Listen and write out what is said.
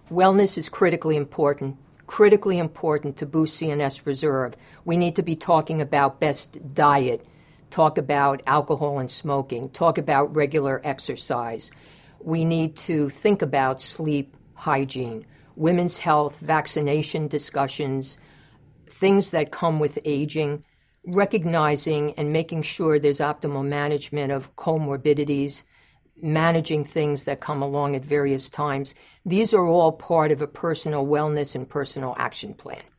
Wellness is critically important to boost CNS reserve. We need to be talking about best diet, talk about alcohol and smoking, talk about regular exercise. We need to think about sleep hygiene, women's health, vaccination discussions, things that come with aging, recognizing and making sure there's optimal management of comorbidities, managing things that come along at various times. These are all part of a personal wellness and personal action plan.